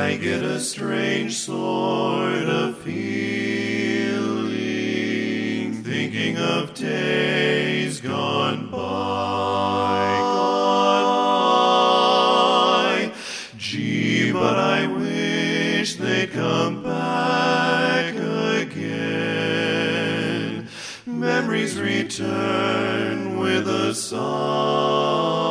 I get a strange sort of feeling, thinking of days gone by. Gee, but I wish they'd come back again. Memories return with a song.